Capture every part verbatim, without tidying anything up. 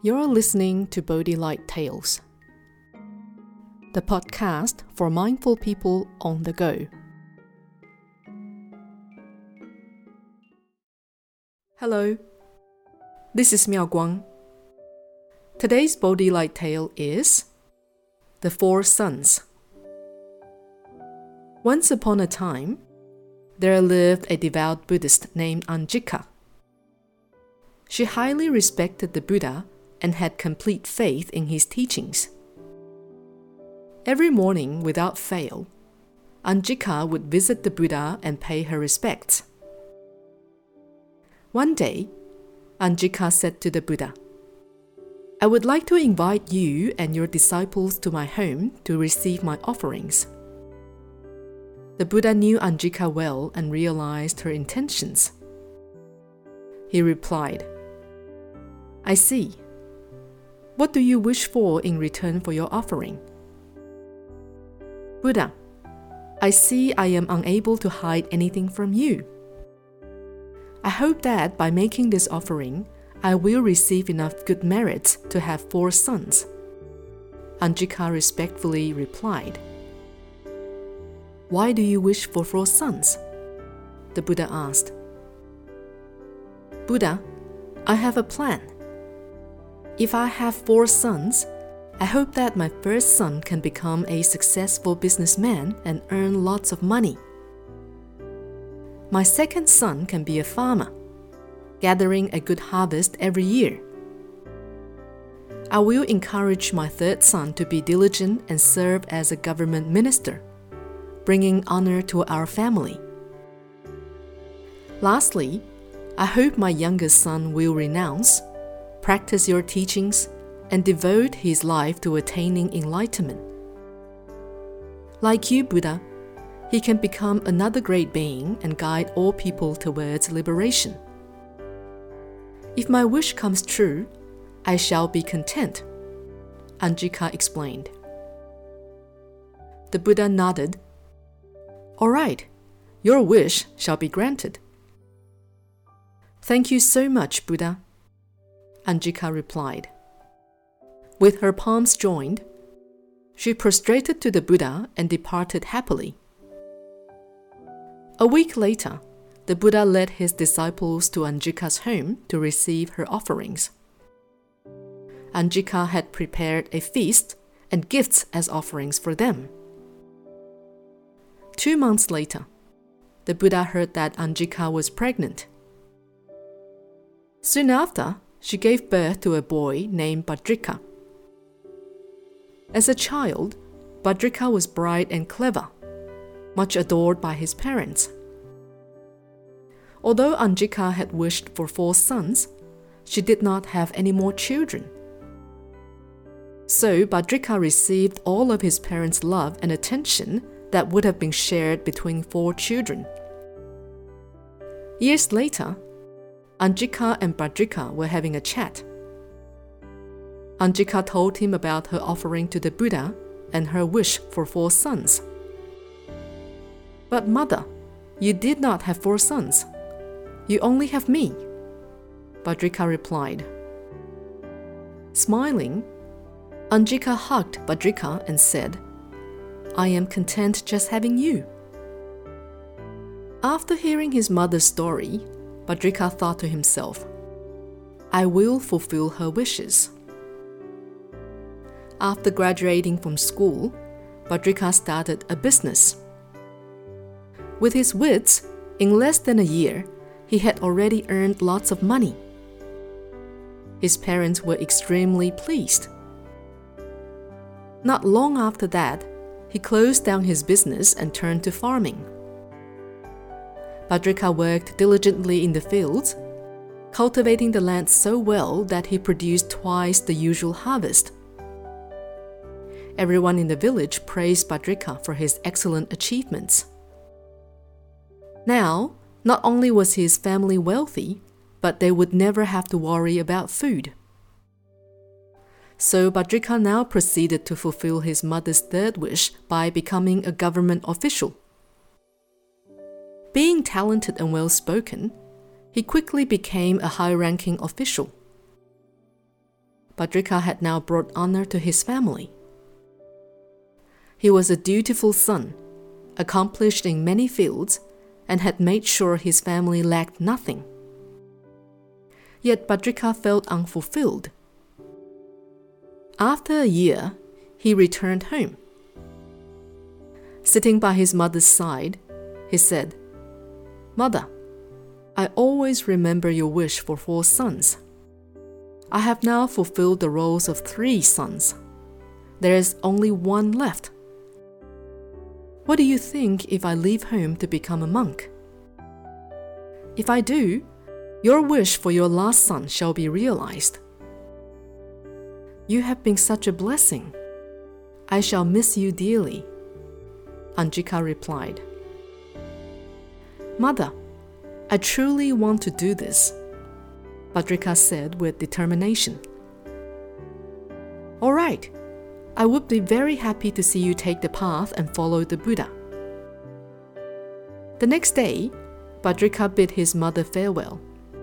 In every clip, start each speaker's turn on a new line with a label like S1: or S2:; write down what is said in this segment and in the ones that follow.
S1: You're listening to Bodhi Light Tales, the podcast for mindful people on the go. Hello, this is Miao Guang. Today's Bodhi Light Tale is The Four Sons. Once upon a time, there lived a devout Buddhist named Anjika. She highly respected the Buddha and had complete faith in his teachings. Every morning, without fail, Anjika would visit the Buddha and pay her respects. One day, Anjika said to the Buddha, "I would like to invite you and your disciples to my home to receive my offerings." The Buddha knew Anjika well and realized her intentions. He replied, "I see. What do you wish for in return for your offering?" "Buddha, I see I am unable to hide anything from you. I hope that by making this offering, I will receive enough good merits to have four sons." Anjika respectfully replied, "Why do you wish for four sons?" The Buddha asked. "Buddha, I have a plan. If I have four sons, I hope that my first son can become a successful businessman and earn lots of money. My second son can be a farmer, gathering a good harvest every year. I will encourage my third son to be diligent and serve as a government minister, bringing honor to our family. Lastly, I hope my youngest son will renounce, practice your teachings, and devote his life to attaining enlightenment. Like you, Buddha, he can become another great being and guide all people towards liberation. If my wish comes true, I shall be content," Anjika explained. The Buddha nodded. "All right, your wish shall be granted." "Thank you so much, Buddha," Anjika replied. With her palms joined, she prostrated to the Buddha and departed happily. A week later, the Buddha led his disciples to Anjika's home to receive her offerings. Anjika had prepared a feast and gifts as offerings for them. Two months later, the Buddha heard that Anjika was pregnant. Soon after, she gave birth to a boy named Bhadrika. As a child, Bhadrika was bright and clever, much adored by his parents. Although Anjika had wished for four sons, she did not have any more children. So Bhadrika received all of his parents' love and attention that would have been shared between four children. Years later, Anjika and Bhadrika were having a chat. Anjika told him about her offering to the Buddha and her wish for four sons. "But mother, you did not have four sons. You only have me," Bhadrika replied. Smiling, Anjika hugged Bhadrika and said, "I am content just having you." After hearing his mother's story, Bhadrika thought to himself, "I will fulfill her wishes." After graduating from school, Bhadrika started a business. With his wits, in less than a year, he had already earned lots of money. His parents were extremely pleased. Not long after that, he closed down his business and turned to farming. Bhadrika worked diligently in the fields, cultivating the land so well that he produced twice the usual harvest. Everyone in the village praised Bhadrika for his excellent achievements. Now, not only was his family wealthy, but they would never have to worry about food. So Bhadrika now proceeded to fulfill his mother's third wish by becoming a government official. Being talented and well-spoken, he quickly became a high-ranking official. Bhadrika had now brought honor to his family. He was a dutiful son, accomplished in many fields, and had made sure his family lacked nothing. Yet Bhadrika felt unfulfilled. After a year, he returned home. Sitting by his mother's side, he said, "Mother, I always remember your wish for four sons. I have now fulfilled the roles of three sons. There is only one left. What do you think if I leave home to become a monk? If I do, your wish for your last son shall be realized. You have been such a blessing. I shall miss you dearly." Anjika replied, "Mother, I truly want to do this," Bhadrika said with determination. "All right, I would be very happy to see you take the path and follow the Buddha." The next day, Bhadrika bid his mother farewell.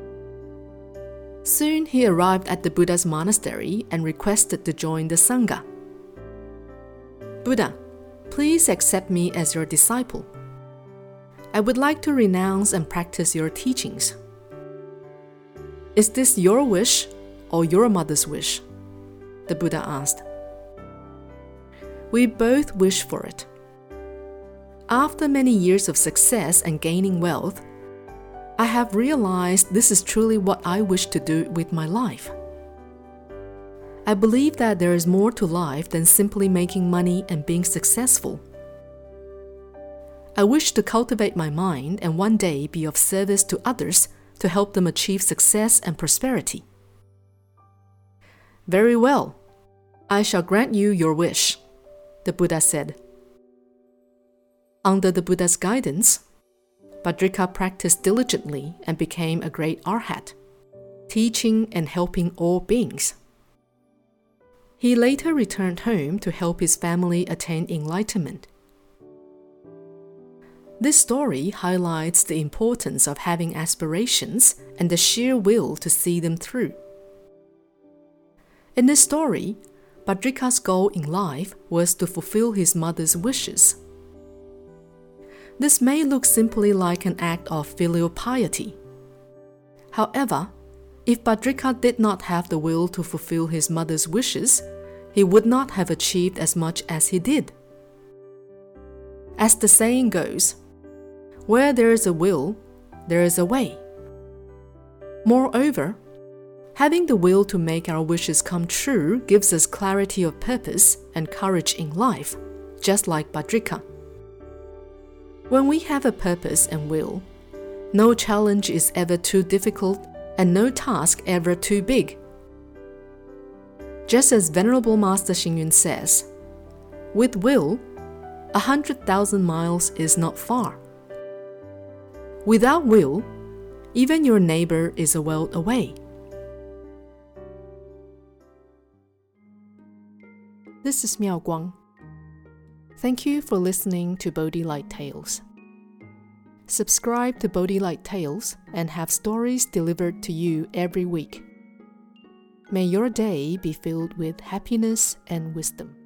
S1: Soon he arrived at the Buddha's monastery and requested to join the Sangha. "Buddha, please accept me as your disciple. I would like to renounce and practice your teachings." "Is this your wish or your mother's wish?" the Buddha asked. "We both wish for it. After many years of success and gaining wealth, I have realized this is truly what I wish to do with my life. I believe that there is more to life than simply making money and being successful. I wish to cultivate my mind and one day be of service to others to help them achieve success and prosperity." "Very well. I shall grant you your wish," the Buddha said. Under the Buddha's guidance, Bhadrika practiced diligently and became a great arhat, teaching and helping all beings. He later returned home to help his family attain enlightenment. This story highlights the importance of having aspirations and the sheer will to see them through. In this story, Bhadrika's goal in life was to fulfill his mother's wishes. This may look simply like an act of filial piety. However, if Bhadrika did not have the will to fulfill his mother's wishes, he would not have achieved as much as he did. As the saying goes, where there is a will, there is a way. Moreover, having the will to make our wishes come true gives us clarity of purpose and courage in life, just like Bhadrika. When we have a purpose and will, no challenge is ever too difficult and no task ever too big. Just as Venerable Master Xing Yun says, "With will, a hundred thousand miles is not far. Without will, even your neighbor is a world away." This is Miao Guang. Thank you for listening to Bodhi Light Tales. Subscribe to Bodhi Light Tales and have stories delivered to you every week. May your day be filled with happiness and wisdom.